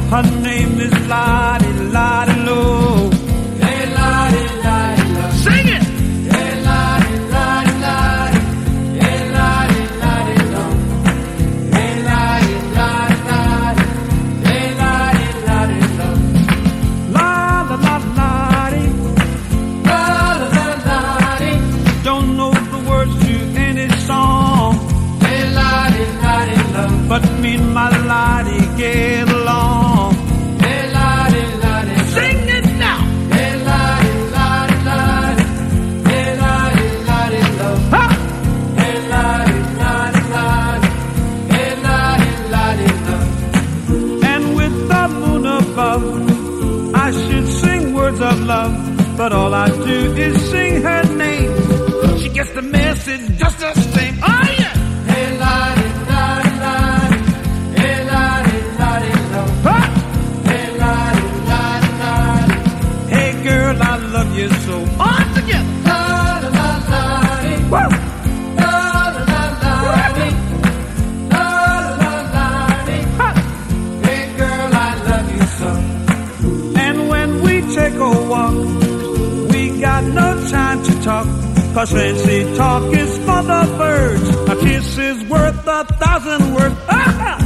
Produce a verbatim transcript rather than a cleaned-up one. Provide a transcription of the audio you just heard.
Her name is Lottie, Lottie Low. Hey, Lottie, Lottie Low. Sing it! Hey, Lottie, Lottie, Lottie. Hey, Lottie, Lottie Low. Hey, Lottie, Lottie, Lottie. Hey, Lottie, Lottie Low. La la la Lottie. La la la Lottie. Don't know the words to any song. Hey, Lottie, Lottie Low. But me and my Lottie get along. Hey, Lottie, Lottie Low. Sing it now! Hey, Lottie, Lottie, Lottie. Hey, Lottie, Lottie Low. Ha! Hey, Lottie, Lottie, Lottie. Hey, Lottie, Lottie Low. And with the moon above, I should sing words of love, but all I do is sing her name. She gets the message just the same. Oh yeah! Hey, Lottie, Lottie, Lottie. Hey, Lottie, Lottie Low. Ha! Hey, Lottie, Lottie, Lottie. Hey girl, I love you so. All together. La la la Lottie. Woo! La la la Lottie. La la la Lottie. Ha! Hey, girl, I love you so. And when we take a walk, we got no time to talk, 'cause fancy talk is for the birds. A kiss is worth a thousand words. Ah!